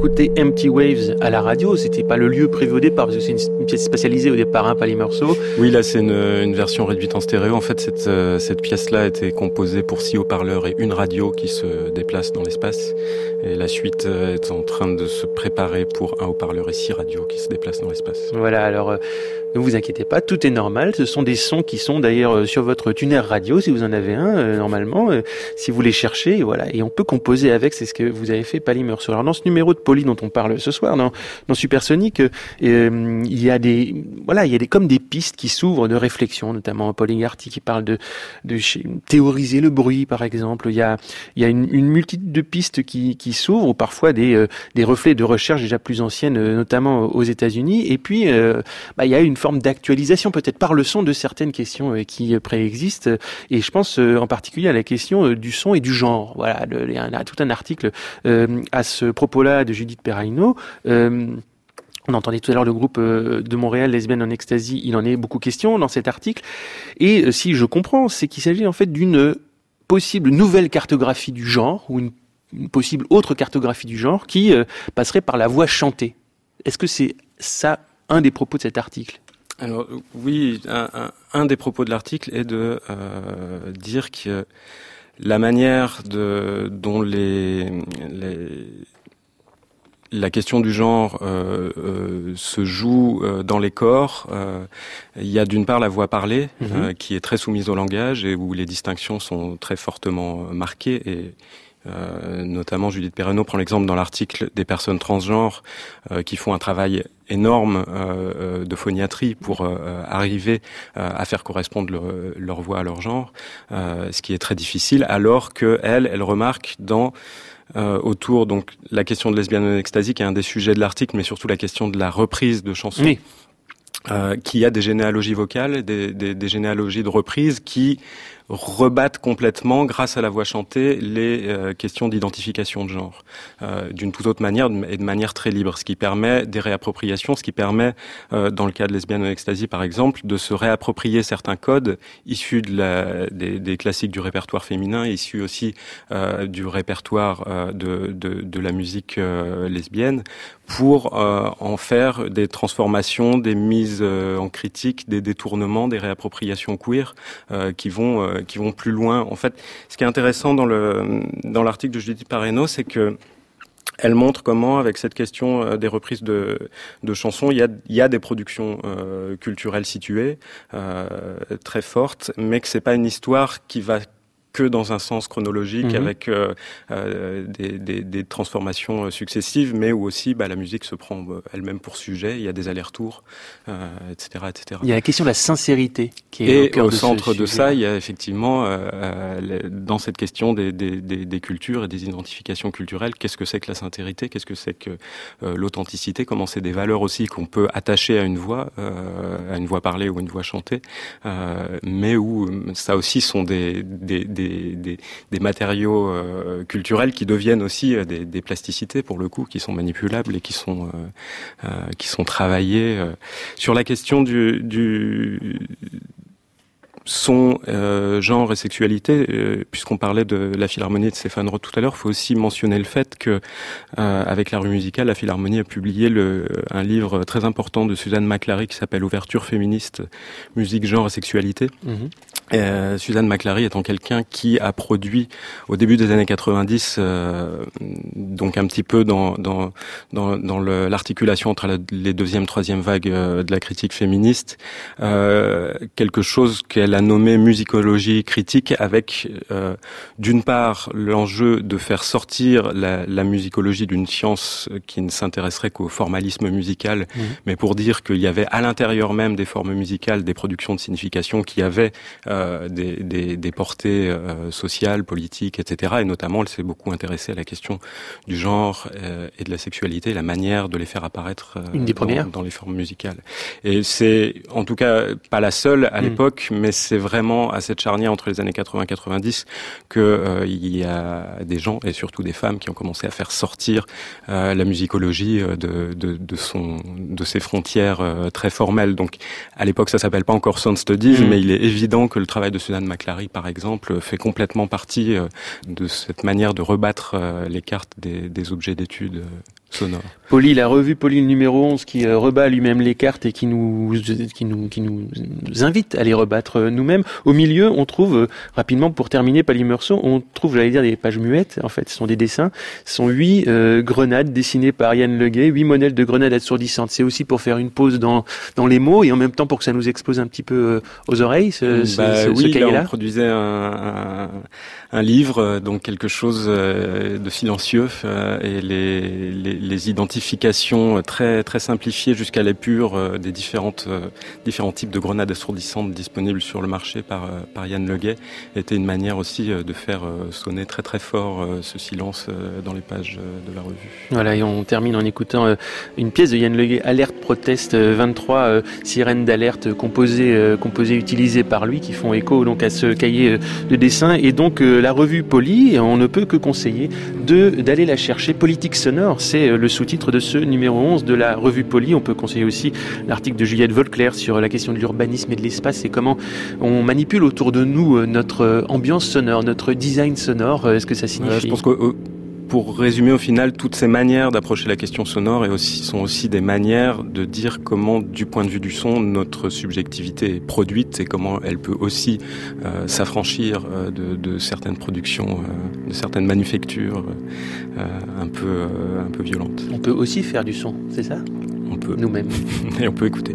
écouter Empty Waves à la radio. C'était pas le lieu prévu au départ, parce que c'est une pièce spécialisée au départ, Pali Meursault. Oui, là c'est une version réduite en stéréo. En fait, cette pièce-là était composée pour 6 haut-parleurs et une radio qui se déplace dans l'espace. Et la suite est en train de se préparer pour un haut-parleur et 6 radios qui se déplacent dans l'espace. Voilà, alors ne vous inquiétez pas, tout est normal. Ce sont des sons qui sont d'ailleurs sur votre tuner radio, si vous en avez un, normalement, si vous les cherchez, et voilà. Et on peut composer avec, c'est ce que vous avez fait, Pali Meursault. Alors dans ce numéro de Poly dont on parle ce soir, dans Supersonic, il y a comme des pistes qui s'ouvrent de réflexion, notamment Paul Ingarty qui parle de théoriser le bruit, par exemple. Il y a une multitude de pistes qui s'ouvrent, ou parfois des reflets de recherche déjà plus anciennes, notamment aux États-Unis. Et puis, il y a une forme d'actualisation peut-être par le son de certaines questions qui préexistent. Et je pense en particulier à la question du son et du genre. Voilà, il y a tout un article à ce propos-là de Judith Perraino. On entendait tout à l'heure le groupe de Montréal, Lesbiennes en Ecstasy, il en est beaucoup question dans cet article. Et si je comprends, c'est qu'il s'agit en fait d'une possible nouvelle cartographie du genre, ou une possible autre cartographie du genre, qui passerait par la voix chantée. Est-ce que c'est ça un des propos de cet article ? Alors oui, un des propos de l'article est de dire que la manière dont la question du genre se joue dans les corps. Il y a d'une part la voix parlée, qui est très soumise au langage et où les distinctions sont très fortement marquées. Et notamment Judith Perraino prend l'exemple dans l'article des personnes transgenres qui font un travail énorme de phoniatrie pour arriver à faire correspondre leur voix à leur genre, ce qui est très difficile, alors que elle remarque autour, donc, la question de Lesbiennes en Ecstasy, qui est un des sujets de l'article, mais surtout la question de la reprise de chansons. Oui. Qui a des généalogies vocales, des généalogies de reprise qui rebattent complètement, grâce à la voix chantée, les questions d'identification de genre, d'une toute autre manière et de manière très libre, ce qui permet des réappropriations, ce qui permet, dans le cas de Lesbiennes en Ecstasy par exemple, de se réapproprier certains codes issus des classiques du répertoire féminin, issus aussi du répertoire de la musique lesbienne, pour en faire des transformations, des mises en critique, des détournements, des réappropriations queer qui vont plus loin. En fait, ce qui est intéressant dans l'article de Judith Perraino, c'est que elle montre comment, avec cette question des reprises de chansons, il y a des productions culturelles situées très fortes, mais que c'est pas une histoire qui va que dans un sens chronologique, avec des transformations successives, mais où aussi la musique se prend elle-même pour sujet, il y a des allers-retours, etc., etc. Il y a la question de la sincérité qui est au centre de ça, il y a effectivement, dans cette question des cultures et des identifications culturelles, qu'est-ce que c'est que la sincérité, qu'est-ce que c'est que l'authenticité, comment c'est des valeurs aussi qu'on peut attacher à une voix parlée ou une voix chantée, mais où ça aussi sont des matériaux culturels qui deviennent aussi des plasticités pour le coup, qui sont manipulables et qui sont travaillés. Sur la question du son, genre et sexualité, puisqu'on parlait de la Philharmonie de Stéphane Roth tout à l'heure, il faut aussi mentionner le fait que avec la rue musicale, la Philharmonie a publié un livre très important de Suzanne McClary qui s'appelle Ouverture féministe, musique, genre et sexualité. Suzanne McClary étant quelqu'un qui a produit au début des années 90, donc un petit peu dans l'articulation entre les deuxième, troisième vagues de la critique féministe, quelque chose qu'elle a nommé musicologie critique, avec d'une part l'enjeu de faire sortir la musicologie d'une science qui ne s'intéresserait qu'au formalisme musical, mais pour dire qu'il y avait à l'intérieur même des formes musicales, des productions de signification qui avaient des portées sociales, politiques, etc. Et notamment, elle s'est beaucoup intéressée à la question du genre et de la sexualité, la manière de les faire apparaître dans les formes musicales. Et c'est en tout cas pas la seule à l'époque, mais c'est vraiment à cette charnière entre les années 80-90 que il y a des gens, et surtout des femmes, qui ont commencé à faire sortir la musicologie de ses frontières très formelles. Donc à l'époque, ça s'appelle pas encore Sound Studies, mais il est évident que le travail de Suzanne McClary, par exemple, fait complètement partie de cette manière de rebattre les cartes des objets d'études sonore. Polly, la revue Polly, le numéro 11, qui rebat lui-même les cartes et qui nous invite à les rebattre nous-mêmes. Au milieu, on trouve, rapidement, pour terminer, Pali Meursault, on trouve, j'allais dire, des pages muettes. En fait, ce sont des dessins. Ce sont 8 grenades dessinées par Yann Leguet, 8 modèles de grenades assourdissantes. C'est aussi pour faire une pause dans les mots et en même temps pour que ça nous expose un petit peu aux oreilles, ce cahier-là. Là, on produisait un livre, donc quelque chose de silencieux, et les identifications très très simplifiées jusqu'à l'épure des différents types de grenades assourdissantes disponibles sur le marché par Yann Leguet était une manière aussi de faire sonner très très fort ce silence dans les pages de la revue. Voilà, et on termine en écoutant une pièce de Yann Leguet, Alerte Proteste 23 sirènes d'alerte composées utilisées par lui, qui font écho donc à ce cahier de dessin. Et donc la revue Polly, on ne peut que conseiller d'aller la chercher. Politique sonore, c'est le sous-titre de ce numéro 11 de la revue Polly. On peut conseiller aussi l'article de Juliette Volclair sur la question de l'urbanisme et de l'espace et comment on manipule autour de nous notre ambiance sonore, notre design sonore. Est-ce que ça signifie... Je pense que pour résumer au final, toutes ces manières d'approcher la question sonore sont aussi des manières de dire comment, du point de vue du son, notre subjectivité est produite et comment elle peut aussi s'affranchir de certaines productions, de certaines manufactures un peu violentes. On peut aussi faire du son, c'est ça ? On peut. Nous-mêmes. Et on peut écouter.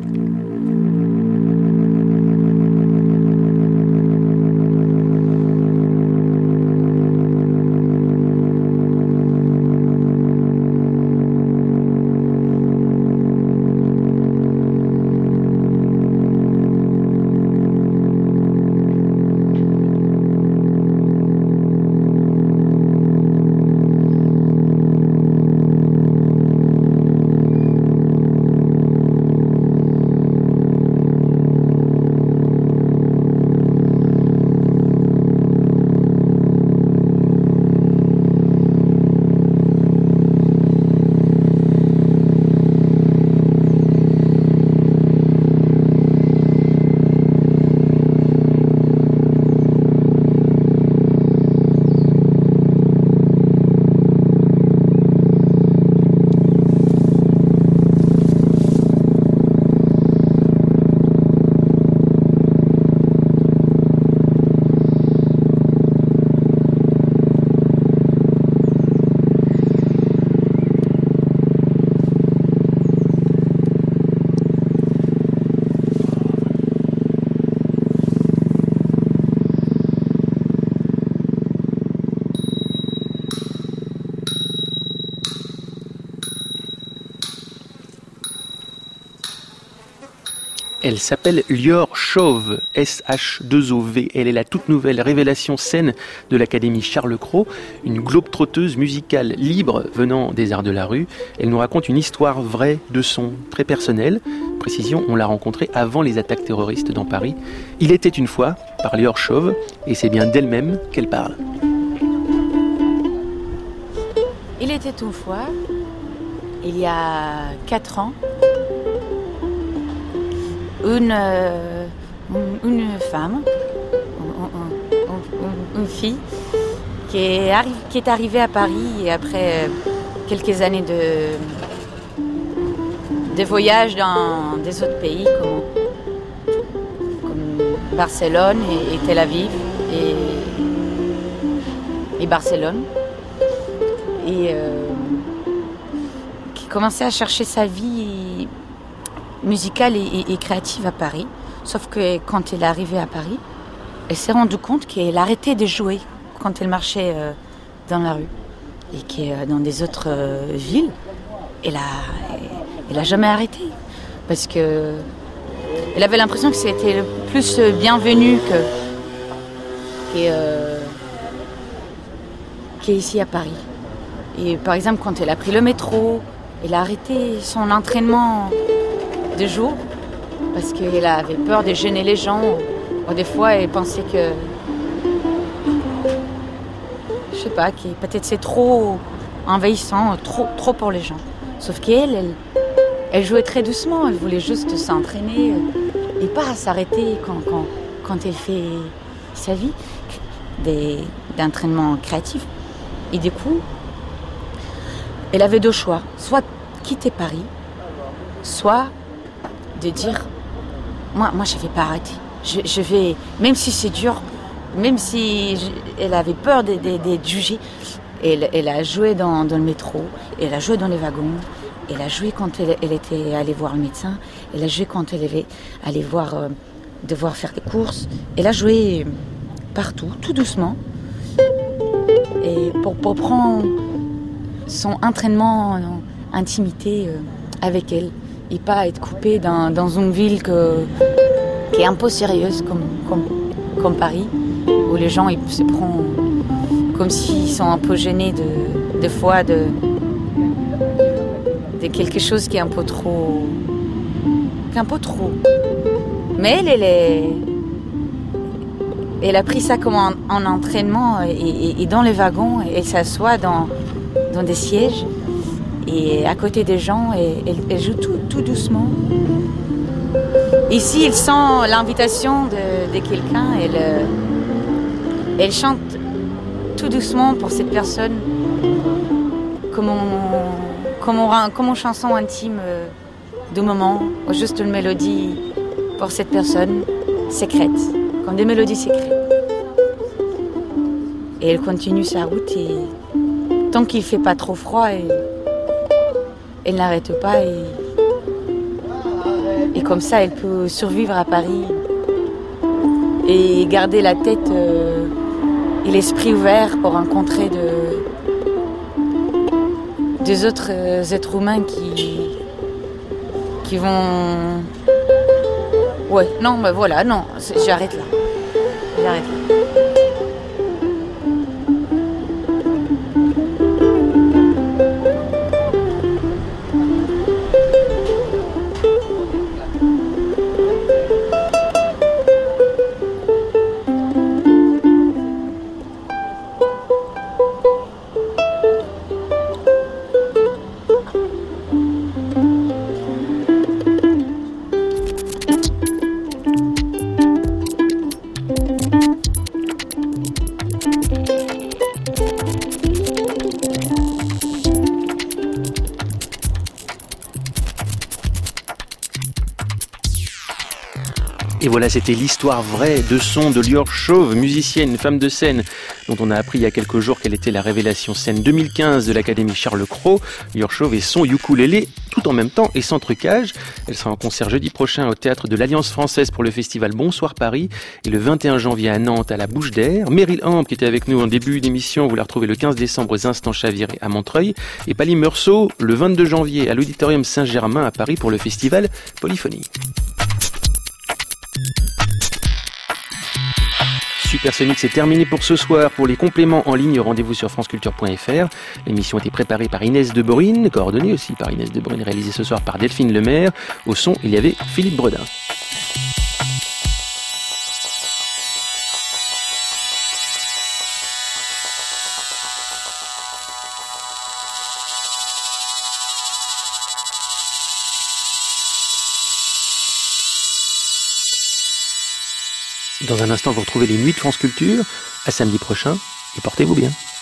Elle s'appelle Lior Chauve, S-H-2-O-V. Elle est la toute nouvelle révélation scène de l'Académie Charles Cros, une globe-trotteuse musicale libre venant des arts de la rue. Elle nous raconte une histoire vraie de son, très personnelle. Précision, on l'a rencontrée avant les attaques terroristes dans Paris. Il était une fois, par Lior Chauve, et c'est bien d'elle-même qu'elle parle. Il était une fois, il y a 4 ans, une femme, une fille qui est arrivée à Paris après quelques années de voyage dans des autres pays comme Barcelone et Tel Aviv et Barcelone, et qui commençait à chercher sa vie musicale et créative à Paris. Sauf que quand elle est arrivée à Paris, elle s'est rendue compte qu'elle arrêtait de jouer quand elle marchait dans la rue. Et que dans des autres villes, elle a jamais arrêté. Parce que elle avait l'impression que c'était le plus bienvenu qu'ici à Paris. Et par exemple, quand elle a pris le métro, elle a arrêté son entraînement de jour parce qu'elle avait peur de gêner les gens. Ou des fois, elle pensait que, je sais pas, que peut-être c'est trop envahissant, trop pour les gens. Sauf qu'elle jouait très doucement. Elle voulait juste s'entraîner et pas s'arrêter quand elle fait sa vie d'entraînement créatif. Et du coup, elle avait deux choix. Soit quitter Paris, soit de dire, moi je ne vais pas arrêter. Je vais, même si c'est dur, même si elle avait peur d'être jugée, elle a joué dans le métro, elle a joué dans les wagons, elle a joué quand elle était allée voir le médecin, elle a joué quand elle avait allé devoir faire des courses, elle a joué partout, tout doucement, et pour prendre son entraînement en intimité avec elle, et pas être coupée dans une ville qui est un peu sérieuse comme Paris, où les gens ils se prennent comme s'ils sont un peu gênés de fois de quelque chose qui est un peu trop. Mais elle a pris ça comme un entraînement et dans les wagons, elle s'assoit dans des sièges et à côté des gens, elle joue tout doucement. Ici, elle sent l'invitation de quelqu'un, elle chante tout doucement pour cette personne comme une chanson intime du moment, ou juste une mélodie pour cette personne secrète, comme des mélodies secrètes. Et elle continue sa route et tant qu'il ne fait pas trop froid, elle n'arrête pas et comme ça elle peut survivre à Paris et garder la tête et l'esprit ouvert pour rencontrer des autres êtres humains qui vont... Ouais, non, mais voilà, non, j'arrête là. Et voilà, c'était l'histoire vraie de son de Lior Chauve, musicienne, femme de scène, dont on a appris il y a quelques jours qu'elle était la révélation scène 2015 de l'Académie Charles Cros. Lior Chauve et son ukulélé, tout en même temps et sans trucage. Elle sera en concert jeudi prochain au Théâtre de l'Alliance Française pour le festival Bonsoir Paris et le 21 janvier à Nantes à la Bouche d'Air. Meryl Amp, qui était avec nous en début d'émission, vous la retrouvez le 15 décembre aux Instants Chavirés à Montreuil. Et Pali Meursault, le 22 janvier à l'Auditorium Saint-Germain à Paris pour le festival Polyphonie. Supersonic, c'est terminé pour ce soir. Pour les compléments en ligne, rendez-vous sur franceculture.fr. L'émission a été préparée par Inès Deborine, coordonnée aussi par Inès Deborine, réalisée ce soir par Delphine Lemaire. Au son, il y avait Philippe Bredin. Dans un instant, vous retrouvez les Nuits de France Culture. À samedi prochain et portez-vous bien.